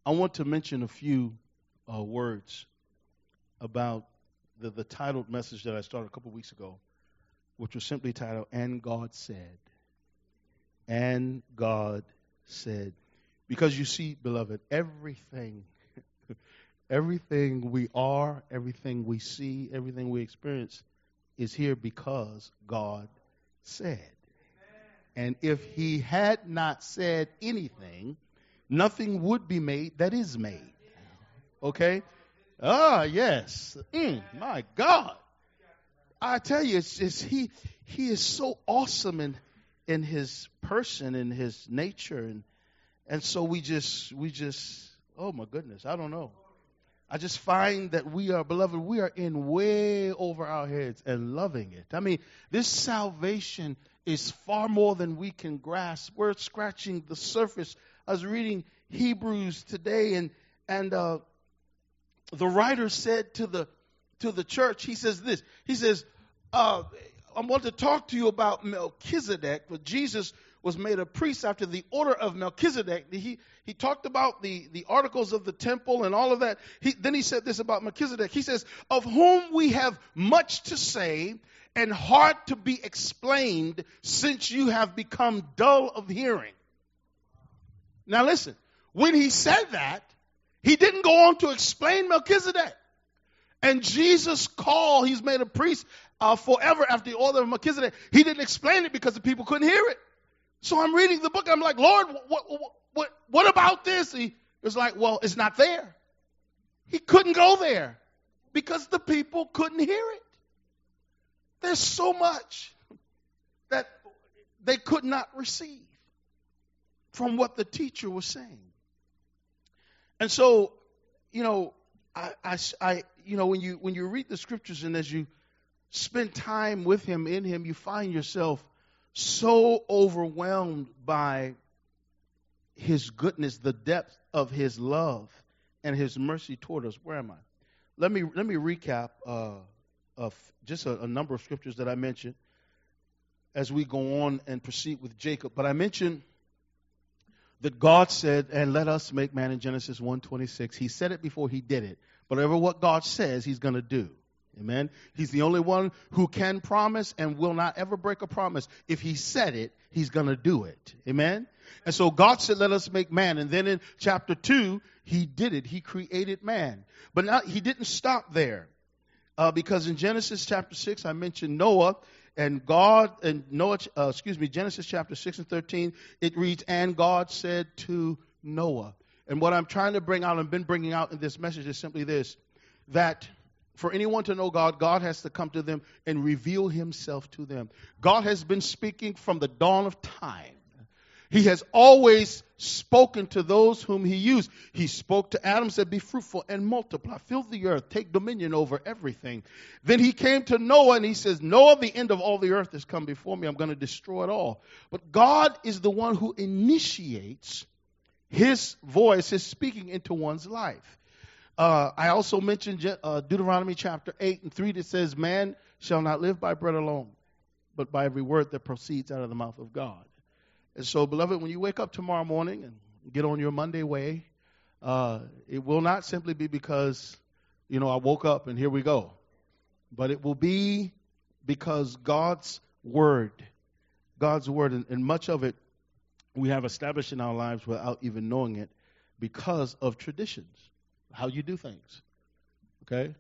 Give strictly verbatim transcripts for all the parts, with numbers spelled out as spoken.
I want to mention a few uh, words about the, the titled message that I started a couple weeks ago, which was simply titled, And God Said. And God Said. Because you see, beloved, everything, everything we are, everything we see, everything we experience is here because God said. And if he had not said anything, nothing would be made that is made. Okay? Ah, yes. Mm, my God. I tell you, it's, it's he he is so awesome in in his person, in his nature, and and so we just we just oh my goodness, I don't know. I just find that we are, beloved, we are in way over our heads and loving it. I mean, this salvation is far more than we can grasp. We're scratching the surface. I was reading Hebrews today, and and uh, the writer said to the to the church, he says this. He says, uh, I want to talk to you about Melchizedek, but Jesus was made a priest after the order of Melchizedek. He he talked about the, the articles of the temple and all of that. He, then he said this about Melchizedek. He says, of whom we have much to say and hard to be explained, since you have become dull of hearing. Now listen, when he said that, he didn't go on to explain Melchizedek. And Jesus' call, he's made a priest uh, forever after the order of Melchizedek. He didn't explain it because the people couldn't hear it. So I'm reading the book. I'm like, Lord, what, what, what, what about this? He was like, well, it's not there. He couldn't go there because the people couldn't hear it. There's so much that they could not receive from what the teacher was saying. And so, you know, I, I, I, you know, when you when you read the scriptures and as you spend time with him, in him, you find yourself so overwhelmed by his goodness, the depth of his love and his mercy toward us. Where am I? Let me let me recap uh, of just a, a number of scriptures that I mentioned as we go on and proceed with Jacob. But I mentioned that God said, and let us make man, in Genesis one twenty-six. He said it before he did it. Whatever what God says, he's going to do. Amen. He's the only one who can promise and will not ever break a promise. If he said it, he's going to do it. Amen. And so God said, let us make man. And then in chapter two, he did it. He created man. But now he didn't stop there. Uh, because in Genesis chapter six, I mentioned Noah. And God, and Noah, uh, excuse me, Genesis chapter six and thirteen, it reads, and God said to Noah. And what I'm trying to bring out and been bringing out in this message is simply this, that for anyone to know God, God has to come to them and reveal himself to them. God has been speaking from the dawn of time. He has always spoken to those whom he used. He spoke to Adam, said, be fruitful and multiply, fill the earth, take dominion over everything. Then he came to Noah and he says, Noah, the end of all the earth has come before me. I'm going to destroy it all. But God is the one who initiates his voice, his speaking into one's life. Uh, I also mentioned uh, Deuteronomy chapter eight and three that says, man shall not live by bread alone, but by every word that proceeds out of the mouth of God. And so, beloved, when you wake up tomorrow morning and get on your Monday way, uh, it will not simply be because, you know, I woke up and here we go. But it will be because God's word, God's word, and, and much of it we have established in our lives without even knowing it because of traditions, how you do things. Okay?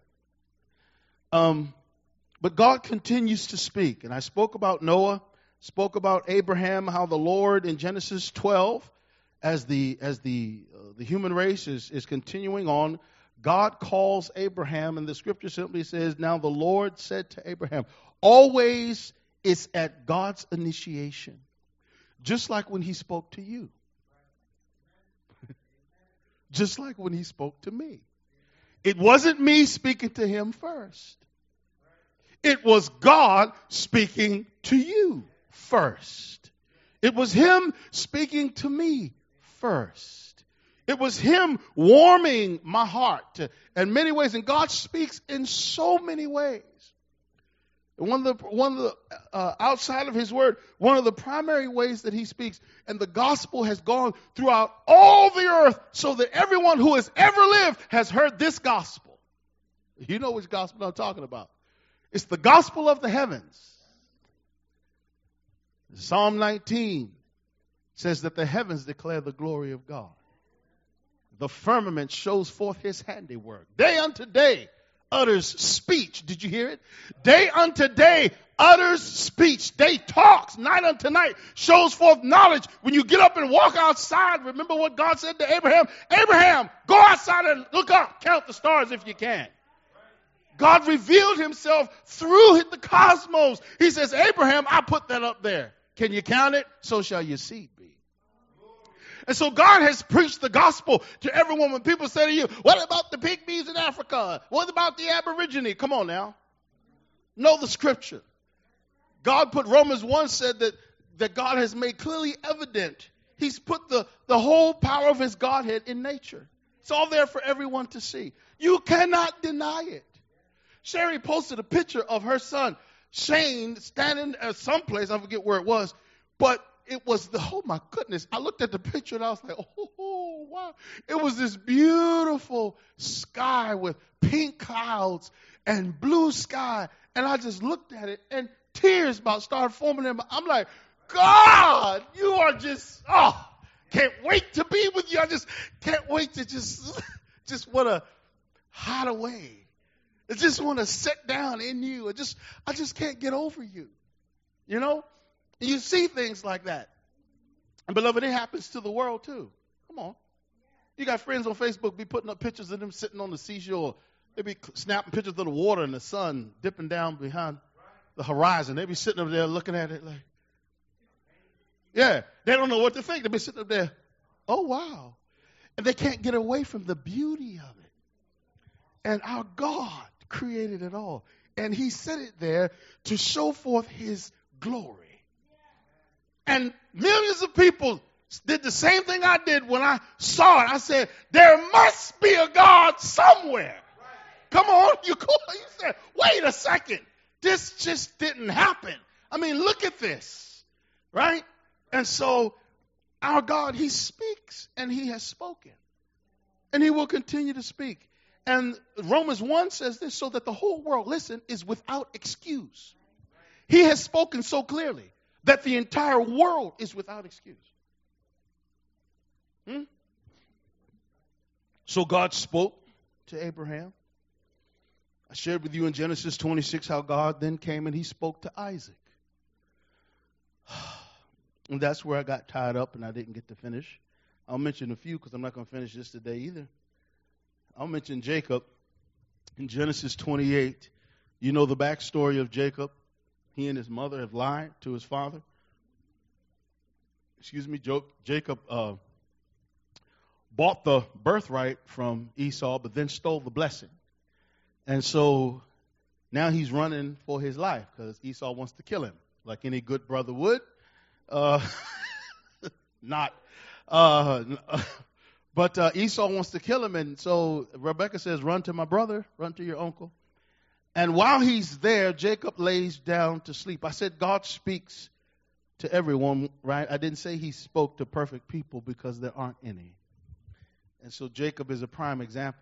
Um, but God continues to speak. And I spoke about Noah. Spoke about Abraham, how the Lord in Genesis twelve, as the as the uh, the human race is, is continuing on, God calls Abraham, and the scripture simply says, now the Lord said to Abraham, always it's at God's initiation, just like when he spoke to you, just like when he spoke to me. It wasn't me speaking to him first. It was God speaking to you first. It was him speaking to me first. It was him warming my heart in many ways. And God speaks in so many ways. One of the, one of the uh, outside of his word, one of the primary ways that he speaks, and the gospel has gone throughout all the earth so that everyone who has ever lived has heard this gospel. You know which gospel I'm talking about. It's the gospel of the heavens. Psalm nineteen says that the heavens declare the glory of God. The firmament shows forth his handiwork. Day unto day utters speech. Did you hear it? Day unto day utters speech. Day talks. Night unto night shows forth knowledge. When you get up and walk outside, remember what God said to Abraham? Abraham, go outside and look up. Count the stars if you can. God revealed himself through the cosmos. He says, Abraham, I put that up there. Can you count it? So shall your seed be. And so God has preached the gospel to everyone. When people say to you, what about the pygmies in Africa? What about the Aborigine? Come on now. Know the scripture. God put, Romans one said that, that God has made clearly evident. He's put the, the whole power of his Godhead in nature. It's all there for everyone to see. You cannot deny it. Sherry posted a picture of her son, Shane, standing at some place. I forget where it was. But it was the, oh my goodness. I looked at the picture and I was like, oh, wow. It was this beautiful sky with pink clouds and blue sky. And I just looked at it and tears about started forming in my, I'm like, God, you are just, oh, can't wait to be with you. I just can't wait to just, just want to hide away. I just want to sit down in you. I just, I just can't get over you. You know? And you see things like that. And beloved, it happens to the world too. Come on. You got friends on Facebook be putting up pictures of them sitting on the seashore. They be snapping pictures of the water and the sun dipping down behind the horizon. They be sitting up there looking at it like, yeah, they don't know what to think. They be sitting up there, oh, wow. And they can't get away from the beauty of it. And our God created it all. And he set it there to show forth his glory. And millions of people did the same thing I did when I saw it. I said, there must be a God somewhere. Come on. You, you said, wait a second. This just didn't happen. I mean, look at this. Right? And so our God, he speaks and he has spoken. And he will continue to speak. And Romans one says this, so that the whole world, listen, is without excuse. He has spoken so clearly that the entire world is without excuse. Hmm? So God spoke to Abraham. I shared with you in Genesis twenty-six how God then came and he spoke to Isaac. And that's where I got tied up and I didn't get to finish. I'll mention a few because I'm not going to finish this today either. I'll mention Jacob in Genesis twenty-eight. You know the backstory of Jacob. He and his mother have lied to his father. Excuse me, Jacob uh, bought the birthright from Esau, but then stole the blessing. And so now he's running for his life because Esau wants to kill him, like any good brother would. Uh, not, uh, but uh, Esau wants to kill him, and so Rebekah says, "Run to my brother, run to your uncle." And while he's there, Jacob lays down to sleep. I said God speaks to everyone, right? I didn't say he spoke to perfect people because there aren't any. And so Jacob is a prime example.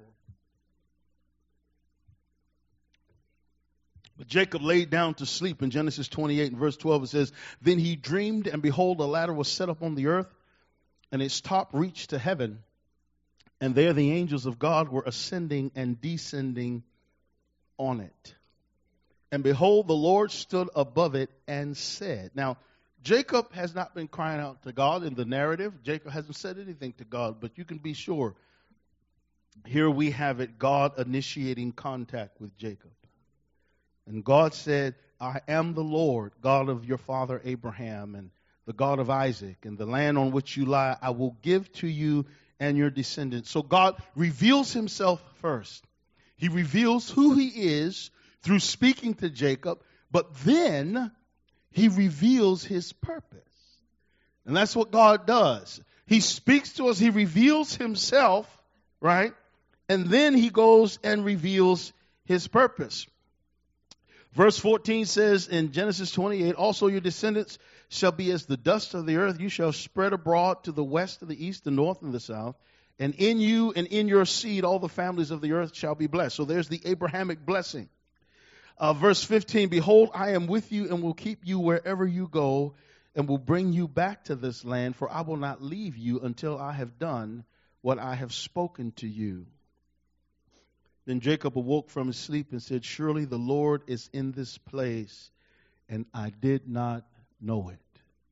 But Jacob laid down to sleep in Genesis twenty-eight and verse twelve. It says, then he dreamed, and behold, a ladder was set up on the earth, and its top reached to heaven. And there the angels of God were ascending and descending on it. And behold, the Lord stood above it and said. Now, Jacob has not been crying out to God in the narrative. Jacob hasn't said anything to God, but you can be sure. Here we have it, God initiating contact with Jacob. And God said, I am the Lord, God of your father Abraham, and the God of Isaac, and the land on which you lie, I will give to you and your descendants. So God reveals himself first. He reveals who he is through speaking to Jacob, but then he reveals his purpose. And that's what God does. He speaks to us, he reveals himself, right? And then he goes and reveals his purpose. Verse fourteen says in Genesis twenty-eight, also your descendants shall be as the dust of the earth. You shall spread abroad to the west, to the east, the north, and the south. And in you and in your seed, all the families of the earth shall be blessed. So there's the Abrahamic blessing. Uh, verse fifteen, behold, I am with you and will keep you wherever you go and will bring you back to this land, for I will not leave you until I have done what I have spoken to you. Then Jacob awoke from his sleep and said, surely the Lord is in this place, and I did not know it.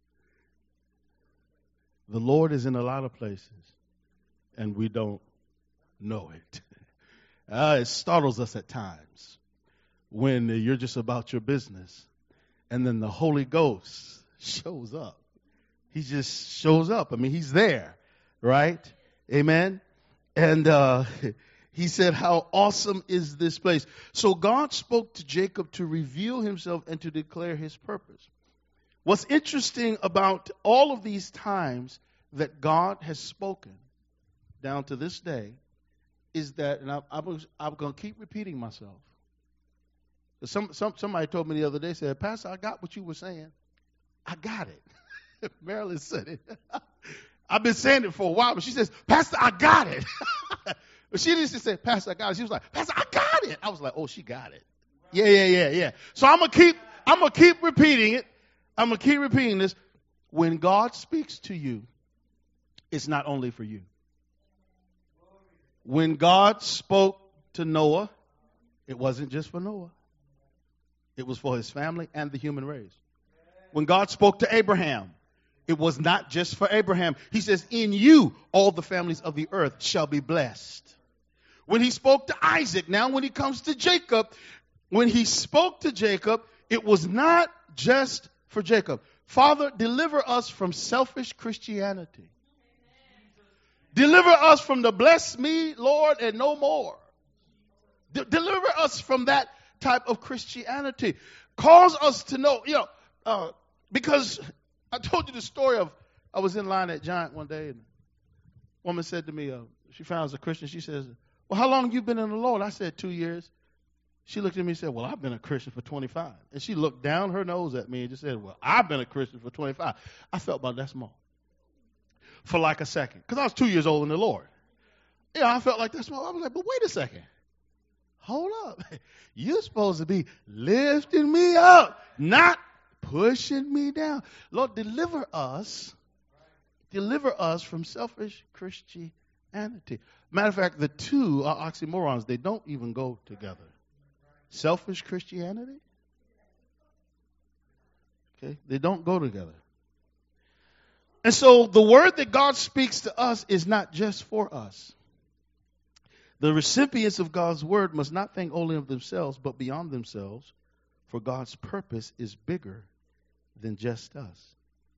The Lord is in a lot of places, and we don't know it. Uh, it startles us at times when you're just about your business, and then the Holy Ghost shows up. He just shows up. I mean, he's there, right? Amen. And uh, he said, how awesome is this place? So God spoke to Jacob to reveal himself and to declare his purpose. What's interesting about all of these times that God has spoken down to this day is that, and I, I was, I'm going to keep repeating myself. Some, some, somebody told me the other day, said, Pastor, I got what you were saying. I got it. Marilyn said it. I've been saying it for a while, but she says, Pastor, I got it. But she didn't say, Pastor, I got it. She was like, Pastor, I got it. I was like, oh, she got it. Yeah, yeah, yeah, yeah. So I'm gonna keep, I'm gonna keep repeating it. I'm gonna keep repeating this. When God speaks to you, it's not only for you. When God spoke to Noah, it wasn't just for Noah. It was for his family and the human race. When God spoke to Abraham, it was not just for Abraham. He says, in you, all the families of the earth shall be blessed. When he spoke to Isaac, now when he comes to Jacob, when he spoke to Jacob, it was not just for Jacob. Father, deliver us from selfish Christianity. Deliver us from the bless me, Lord, and no more. De- deliver us from that type of Christianity. Cause us to know, you know, uh, because I told you the story of, I was in line at Giant one day, and a woman said to me, uh, she found I was a Christian. She says, well, how long have you been in the Lord? I said, two years. She looked at me and said, well, I've been a Christian for twenty-five. And she looked down her nose at me and just said, well, I've been a Christian for twenty-five. I felt about that small for like a second, because I was two years old in the Lord. Yeah, I felt like that small. I was like, but wait a second. Hold up. You're supposed to be lifting me up, not pushing me down. Lord, deliver us. Deliver us from selfish Christianity. Matter of fact, the two are oxymorons. They don't even go together. Selfish Christianity? Okay, they don't go together. And so the word that God speaks to us is not just for us. The recipients of God's word must not think only of themselves, but beyond themselves, for God's purpose is bigger than just us.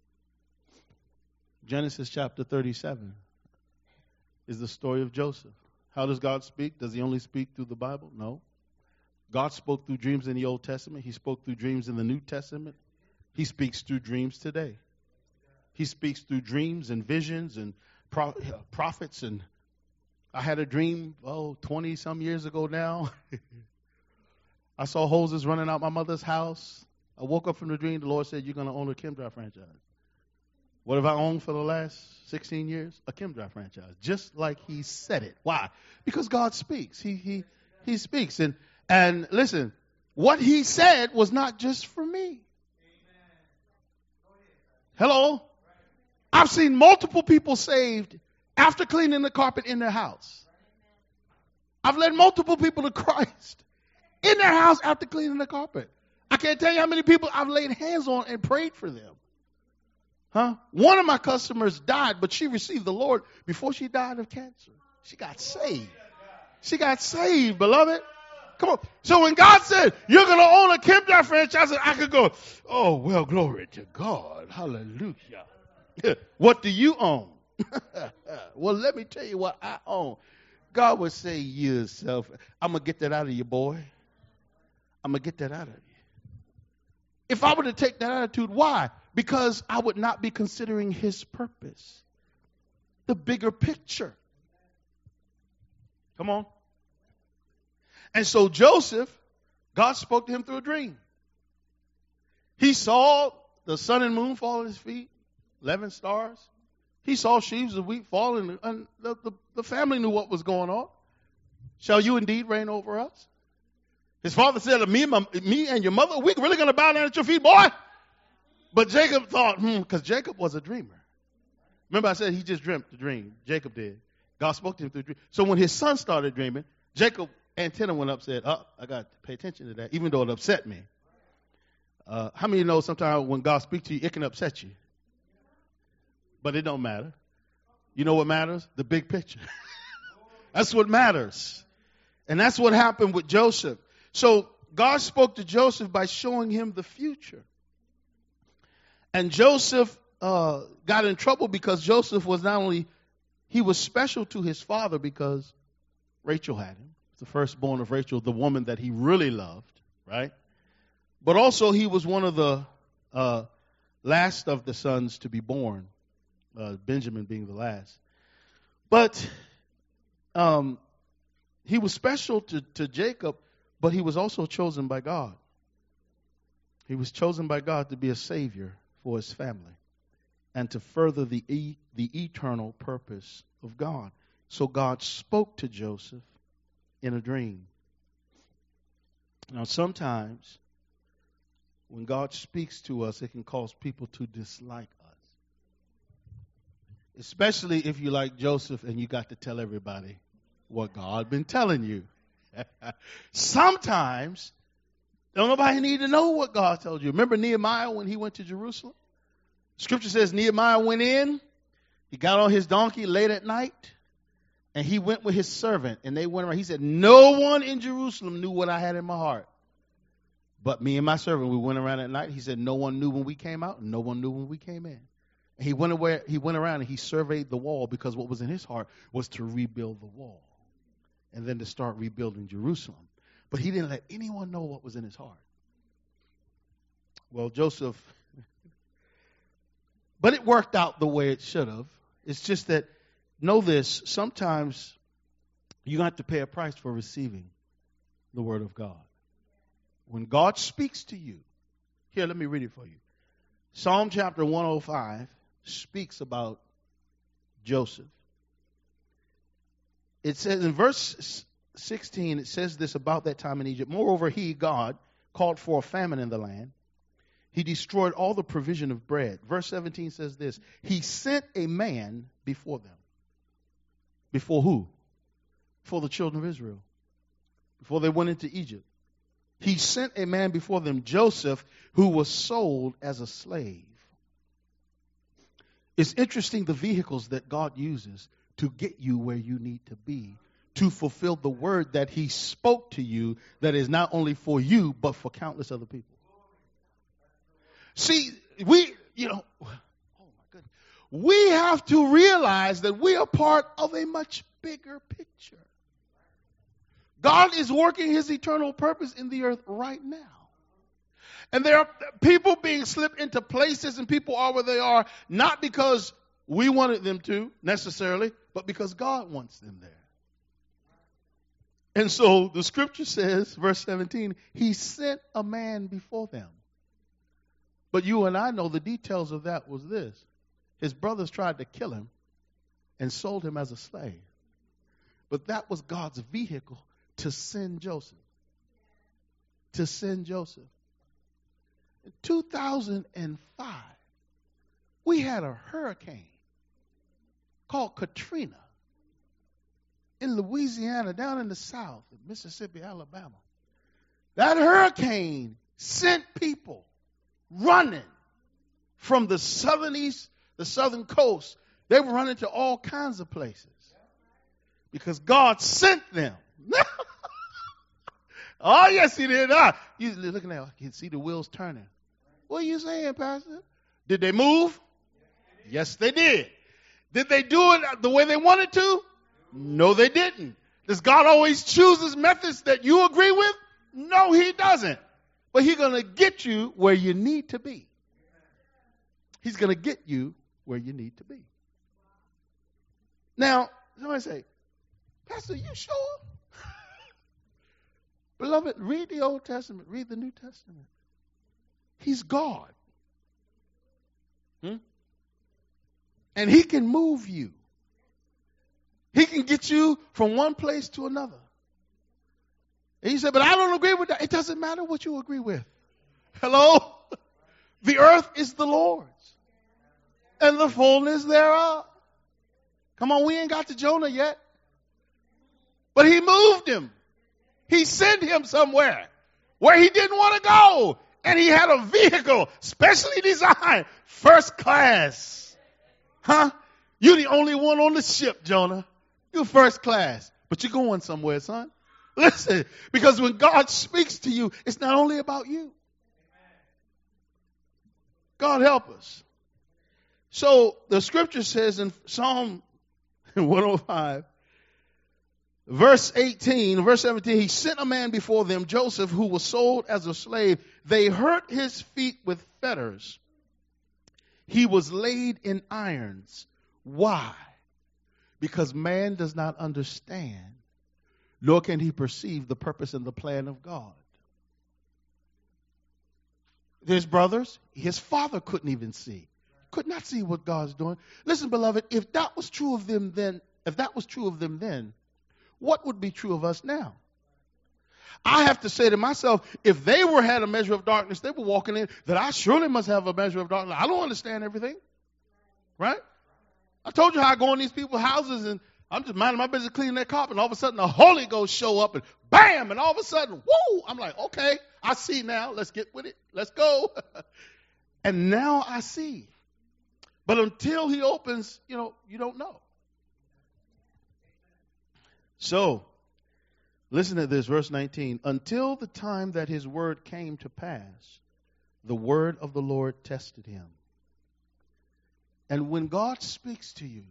Genesis chapter thirty-seven is the story of Joseph. How does God speak? Does he only speak through the Bible? No. God spoke through dreams in the Old Testament. He spoke through dreams in the New Testament. He speaks through dreams today. He speaks through dreams and visions and pro- prophets. And I had a dream, oh, twenty some years ago now. I saw hoses running out my mother's house. I woke up from the dream. The Lord said, you're going to own a Chemdry franchise. What have I owned for the last sixteen years? A Chemdry franchise. Just like he said it. Why? Because God speaks. He he he speaks. And and listen, what he said was not just for me. Hello? I've seen multiple people saved after cleaning the carpet in their house. I've led multiple people to Christ in their house after cleaning the carpet. I can't tell you how many people I've laid hands on and prayed for them. Huh? One of my customers died, but she received the Lord before she died of cancer. She got saved. She got saved, beloved. Come on. So when God said, you're going to own a Chemdry franchise, I could go, oh, well, glory to God. Hallelujah. What do you own? Well, let me tell you what I own. God would say, yourself, I'm going to get that out of you, boy. I'm going to get that out of you. If I were to take that attitude, why? Because I would not be considering his purpose, the bigger picture. Come on. And so Joseph, God spoke to him through a dream. He saw the sun and moon fall at his feet, eleven stars. He saw sheaves of wheat falling, and the, the, the family knew what was going on. Shall you indeed reign over us? His father said to me, my, me and your mother, we're really going to bow down at your feet, boy. But Jacob thought, hmm, because Jacob was a dreamer. Remember I said he just dreamt the dream. Jacob did. God spoke to him through a dream. So when his son started dreaming, Jacob's antenna went up, said, oh, I got to pay attention to that, even though it upset me. Uh, how many of you know sometimes when God speaks to you, it can upset you? But it don't matter. You know what matters? The big picture. That's what matters. And that's what happened with Joseph. So God spoke to Joseph by showing him the future. And Joseph uh, got in trouble because Joseph was not only, he was special to his father because Rachel had him. The firstborn of Rachel, the woman that he really loved, right? But also he was one of the uh, last of the sons to be born, uh, Benjamin being the last. But um, he was special to, to Jacob, but he was also chosen by God. He was chosen by God to be a savior for his family and to further the e- the eternal purpose of God. So God spoke to Joseph in a dream. Now sometimes when God speaks to us, it can cause people to dislike us. Especially if you like Joseph and you got to tell everybody what God been telling you. Sometimes don't nobody need to know what God told you. Remember Nehemiah when he went to Jerusalem? Scripture says Nehemiah went in, he got on his donkey late at night, and he went with his servant, and they went around. He said, no one in Jerusalem knew what I had in my heart. But me and my servant, we went around at night. He said, no one knew when we came out, and no one knew when we came in. And he went away, he went around and he surveyed the wall because what was in his heart was to rebuild the wall and then to start rebuilding Jerusalem. But he didn't let anyone know what was in his heart. Well, Joseph, but it worked out the way it should have. It's just that, know this, sometimes you have to pay a price for receiving the word of God. When God speaks to you, here, let me read it for you. Psalm chapter one oh five speaks about Joseph. It says in verse sixteen, it says this about that time in Egypt. Moreover, he, God, called for a famine in the land. He destroyed all the provision of bread. Verse seventeen says this. He sent a man before them. Before who? Before the children of Israel. Before they went into Egypt. He sent a man before them, Joseph, who was sold as a slave. It's interesting the vehicles that God uses to get you where you need to be, to fulfill the word that he spoke to you that is not only for you, but for countless other people. See, we, you know, oh my goodness, we have to realize that we are part of a much bigger picture. God is working his eternal purpose in the earth right now. And there are people being slipped into places and people are where they are, not because we wanted them to necessarily, but because God wants them there. And so the scripture says, verse seventeen, he sent a man before them. But you and I know the details of that was this. His brothers tried to kill him and sold him as a slave. But that was God's vehicle to send Joseph. To send Joseph. In two thousand five, we had a hurricane called Katrina in Louisiana, down in the south, in Mississippi, Alabama. That hurricane sent people running from the southern east, the southern coast. They were running to all kinds of places because God sent them. Oh, yes, he did. Ah, you looking at, I can see the wheels turning. What are you saying, Pastor? Did they move? Yes, they did. Did they do it the way they wanted to? No, they didn't. Does God always choose his methods that you agree with? No, he doesn't. But he's going to get you where you need to be. He's going to get you where you need to be. Now, somebody say, Pastor, you sure? Beloved, read the Old Testament, read the New Testament. He's God. Hmm? And he can move you. He can get you from one place to another. And you say, but I don't agree with that. It doesn't matter what you agree with. Hello? The earth is the Lord's, and the fullness thereof. Come on, we ain't got to Jonah yet. But he moved him. He sent him somewhere where he didn't want to go. And he had a vehicle specially designed, first class. Huh? You're the only one on the ship, Jonah. You're first class. But you're going somewhere, son. Listen, because when God speaks to you, it's not only about you. God help us. So the scripture says in Psalm one oh five, verse eighteen, verse seventeen, he sent a man before them, Joseph, who was sold as a slave. They hurt his feet with fetters. He was laid in irons. Why? Because man does not understand, nor can he perceive the purpose and the plan of God. His brothers, his father couldn't even see. Could not see what God's doing. Listen, beloved, if that was true of them then, if that was true of them then, what would be true of us now? I have to say to myself, if they were had a measure of darkness, they were walking in, that I surely must have a measure of darkness. I don't understand everything. Right? I told you how I go in these people's houses and I'm just minding my business cleaning their carpet, and all of a sudden the Holy Ghost show up and bam, and all of a sudden, whoo, I'm like, okay, I see now. Let's get with it. Let's go. And now I see. But until he opens, you know, you don't know. So, listen to this, verse nineteen. Until the time that his word came to pass, the word of the Lord tested him. And when God speaks to you,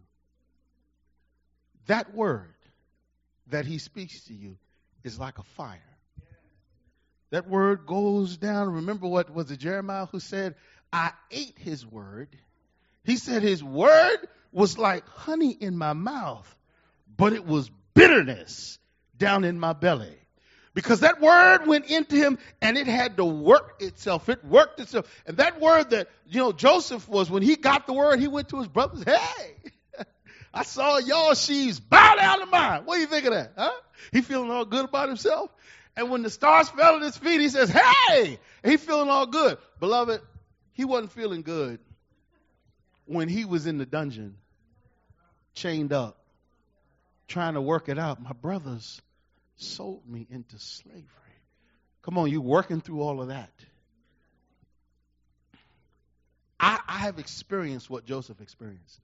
that word that he speaks to you is like a fire. That word goes down. Remember what was it Jeremiah who said, I ate his word. He said his word was like honey in my mouth, but it was bitterness down in my belly. Because that word went into him and it had to work itself. It worked itself. And that word that, you know, Joseph was, when he got the word, he went to his brothers, hey, I saw y'all sheaves bow down to mine. What do you think of that? Huh? He feeling all good about himself. And when the stars fell at his feet, he says, hey, and he feeling all good. Beloved, he wasn't feeling good when he was in the dungeon, chained up, trying to work it out. My brothers sold me into slavery. Come on, you working through all of that. I, I have experienced what Joseph experienced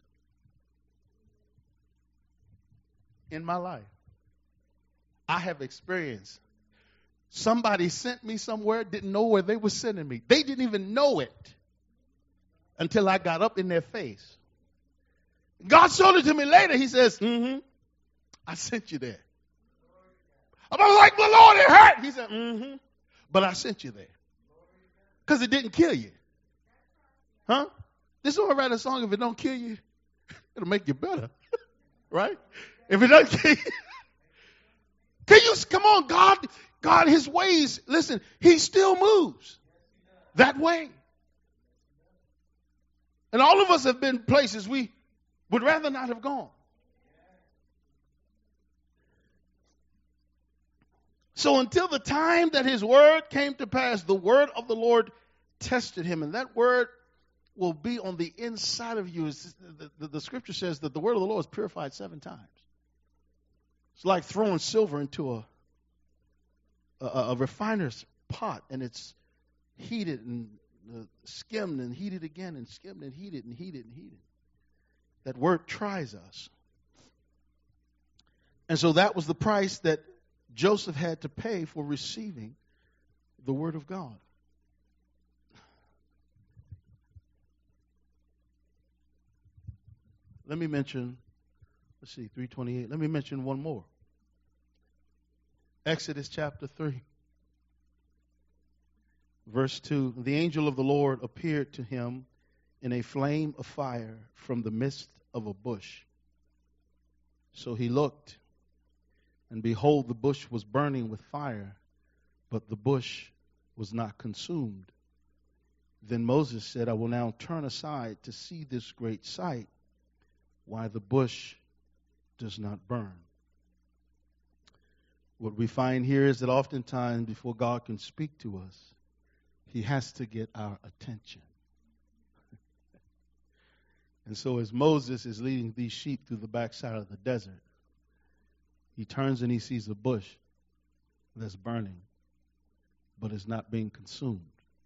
in my life. I have experienced. Somebody sent me somewhere, didn't know where they were sending me. They didn't even know it until I got up in their face. God showed it to me later. He says, mm-hmm, I sent you there. I was like, well, Lord, it hurt. He said, mm-hmm, but I sent you there. Because it didn't kill you. Huh? This is why I write a song, if it don't kill you, it'll make you better. Right? If it doesn't kill you. Can you, come on, God, God, his ways, listen, he still moves that way. And all of us have been places we would rather not have gone. So until the time that his word came to pass, the word of the Lord tested him. And that word will be on the inside of you. The, the, the scripture says that the word of the Lord is purified seven times. It's like throwing silver into a, a, a refiner's pot, and it's heated and uh, skimmed and heated again and skimmed and heated and heated and heated. That word tries us. And so that was the price that Joseph had to pay for receiving the word of God. Let me mention, let's see, three twenty-eight. Let me mention one more. Exodus chapter three, verse two. The angel of the Lord appeared to him in a flame of fire from the midst of a bush. So he looked, and behold, the bush was burning with fire, but the bush was not consumed. Then Moses said, I will now turn aside to see this great sight, why the bush does not burn. What we find here is that oftentimes before God can speak to us, he has to get our attention. And so as Moses is leading these sheep through the backside of the desert, he turns and he sees a bush that's burning, but is not being consumed.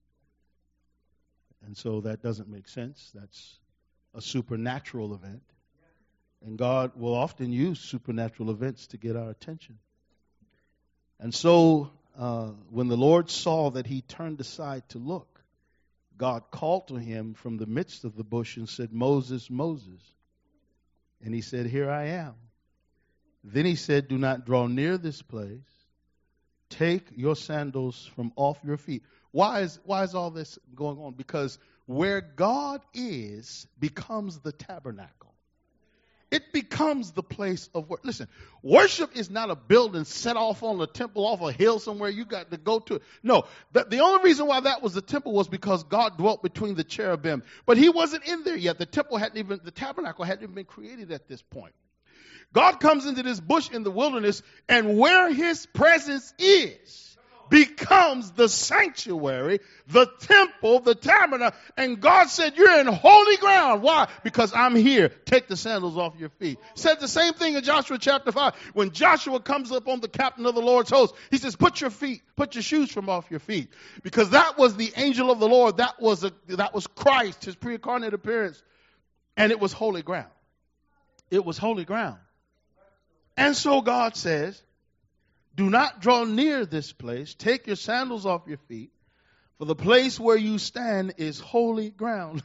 And so that doesn't make sense. That's a supernatural event. And God will often use supernatural events to get our attention. And so uh, when the Lord saw that he turned aside to look, God called to him from the midst of the bush and said, Moses, Moses. And he said, here I am. Then he said, do not draw near this place. Take your sandals from off your feet. Why is, why is all this going on? Because where God is becomes the tabernacle. It becomes the place of worship. Listen, worship is not a building set off on the temple off a hill somewhere you got to go to. No, the, the only reason why that was the temple was because God dwelt between the cherubim. But he wasn't in there yet. The temple hadn't even, the tabernacle hadn't even been created at this point. God comes into this bush in the wilderness, and where his presence is becomes the sanctuary, the temple, the tabernacle. And God said, you're in holy ground. Why? Because I'm here. Take the sandals off your feet. Said the same thing in Joshua chapter five. When Joshua comes up on the captain of the Lord's host, he says, put your feet, put your shoes from off your feet. Because that was the angel of the Lord. That was a, that was Christ, his pre-incarnate appearance. And it was holy ground. It was holy ground. And so God says, do not draw near this place. Take your sandals off your feet, for the place where you stand is holy ground.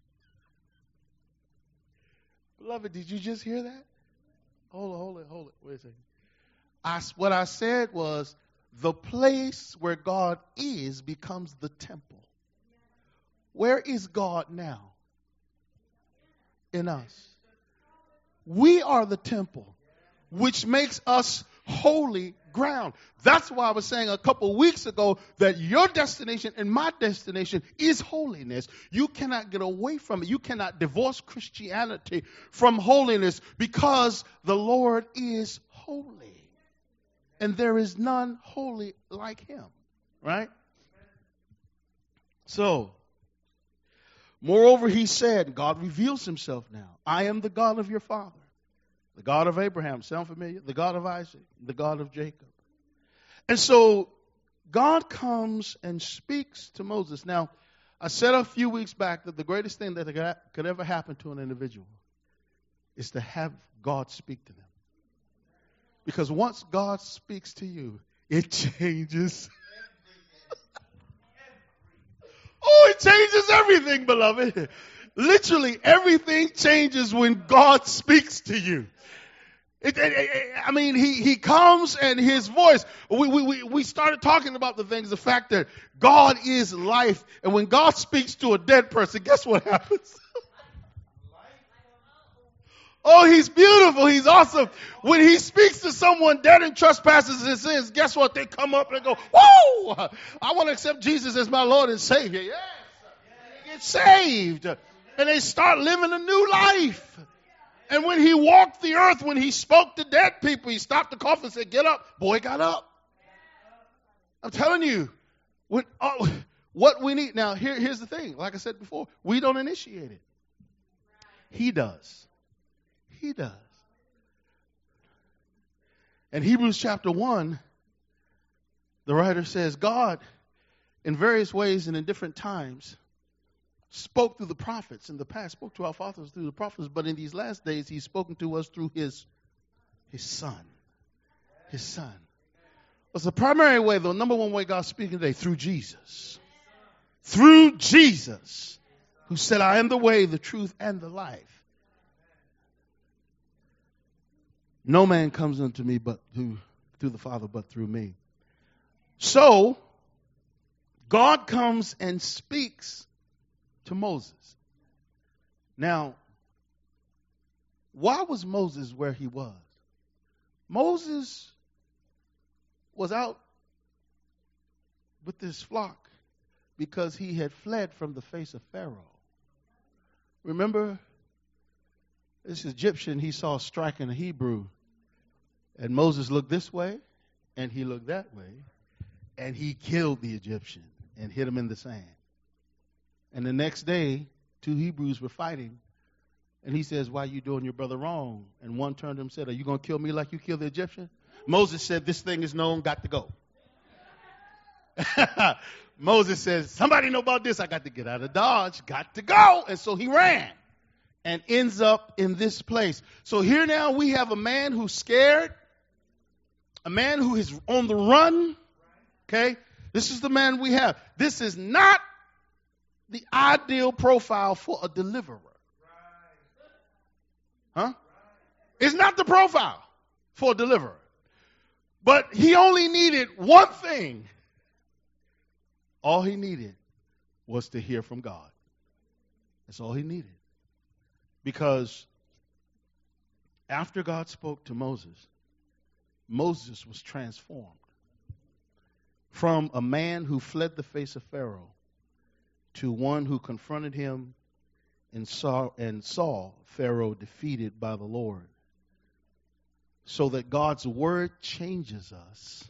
Beloved, did you just hear that? Hold it, hold it, hold it. Wait a second. I, what I said was, the place where God is becomes the temple. Where is God now? In us. We are the temple, which makes us holy ground. That's why I was saying a couple weeks ago that your destination and my destination is holiness. You cannot get away from it. You cannot divorce Christianity from holiness, because the Lord is holy. And there is none holy like him. Right? So, moreover, he said, God reveals himself now. I am the God of your father. The God of Abraham, sound familiar? The God of Isaac, the God of Jacob. And so God comes and speaks to Moses. Now, I said a few weeks back that the greatest thing that could ever happen to an individual is to have God speak to them. Because once God speaks to you, it changes. Oh, it changes everything, beloved. Literally everything changes when God speaks to you. It, it, it, I mean, he, he comes and his voice, we, we, we started talking about the things, the fact that God is life. And when God speaks to a dead person, guess what happens? Oh, he's beautiful. He's awesome. When he speaks to someone dead in trespasses and sins, guess what? They come up and go, whoa, I want to accept Jesus as my Lord and Savior. Yes. And they get saved. And they start living a new life. And when he walked the earth, when he spoke to dead people, he stopped the coffin and said, get up. Boy got up. I'm telling you, when, oh, what we need. Now, here, here's the thing. Like I said before, we don't initiate it. He does. He does. In Hebrews chapter one, the writer says, God, in various ways and in different times, spoke through the prophets in the past, spoke to our fathers through the prophets, but in these last days, he's spoken to us through his, his son. His son. What's the primary way, the number one way God's speaking today? Through Jesus. Through Jesus, who said, I am the way, the truth, and the life. No man comes unto me but through, through the Father, but through me. So, God comes and speaks to Moses. Now, why was Moses where he was? Moses was out with this flock because he had fled from the face of Pharaoh. Remember, this Egyptian he saw striking a Hebrew, and Moses looked this way, and he looked that way, and he killed the Egyptian and hit him in the sand. And the next day, two Hebrews were fighting, and he says, "Why are you doing your brother wrong?" And one turned to him and said, "Are you going to kill me like you killed the Egyptian?" Moses said, "This thing is known, got to go." Moses says, "Somebody know about this? I got to get out of Dodge, got to go." And so he ran and ends up in this place. So here now we have a man who's scared, a man who is on the run. Okay, this is the man we have. This is not the ideal profile for a deliverer. Huh? It's not the profile for a deliverer. But he only needed one thing. All he needed was to hear from God. That's all he needed. Because after God spoke to Moses, Moses was transformed from a man who fled the face of Pharaoh to one who confronted him and saw and saw Pharaoh defeated by the Lord. So that God's word changes us.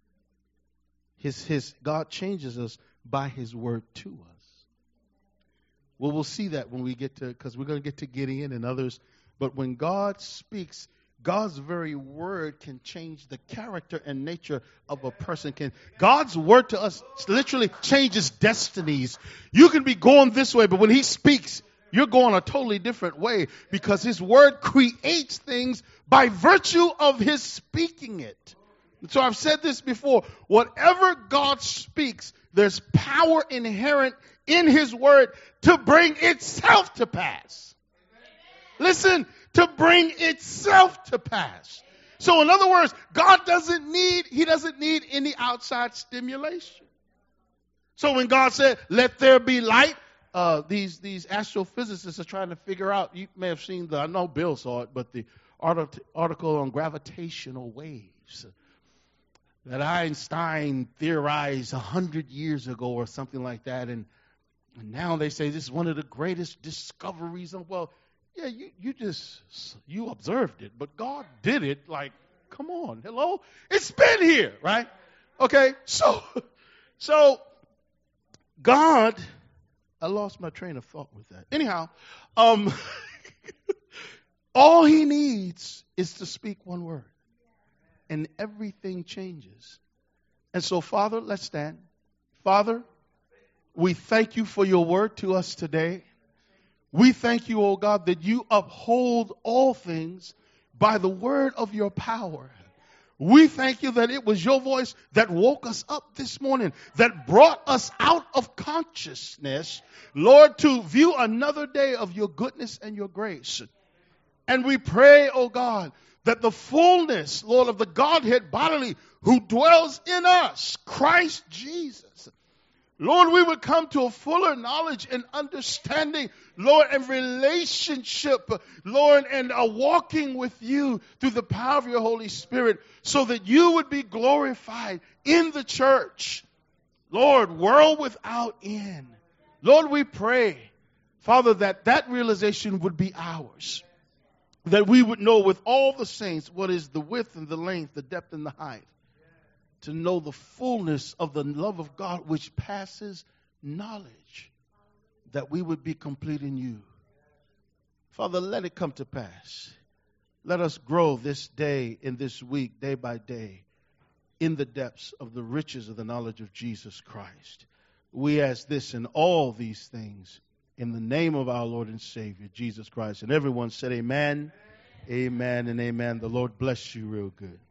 His his God changes us by his word to us. Well, we'll see that when we get to, because we're going to get to Gideon and others. But when God speaks, God's very word can change the character and nature of a person. Can God's word to us literally changes destinies. You can be going this way, but when he speaks, you're going a totally different way because his word creates things by virtue of his speaking it. So I've said this before. Whatever God speaks, there's power inherent in his word to bring itself to pass. Listen, to bring itself to pass. So in other words, God doesn't need, he doesn't need any outside stimulation. So when God said, "Let there be light," uh, these, these astrophysicists are trying to figure out, you may have seen the, I know Bill saw it, but the art- article on gravitational waves that Einstein theorized a hundred years ago or something like that. And, and now they say this is one of the greatest discoveries. Of, well, yeah, you, you just, you observed it, but God did it. Like, come on, hello? It's been here, right? Okay, so, so God, I lost my train of thought with that. Anyhow, um, all he needs is to speak one word. And everything changes. And so, Father, let's stand. Father, we thank you for your word to us today. We thank you, oh God, that you uphold all things by the word of your power. We thank you that it was your voice that woke us up this morning, that brought us out of consciousness, Lord, to view another day of your goodness and your grace. And we pray, oh God, that the fullness, Lord, of the Godhead bodily who dwells in us, Christ Jesus, Lord, we would come to a fuller knowledge and understanding, Lord, and relationship, Lord, and a walking with you through the power of your Holy Spirit so that you would be glorified in the church. Lord, world without end. Lord, we pray, Father, that that realization would be ours. That we would know with all the saints what is the width and the length, the depth and the height. To know the fullness of the love of God which passes knowledge. That we would be complete in you. Father, let it come to pass. Let us grow this day and this week, day by day, in the depths of the riches of the knowledge of Jesus Christ. We ask this and all these things in the name of our Lord and Savior, Jesus Christ. And everyone said amen, amen, and amen. The Lord bless you real good.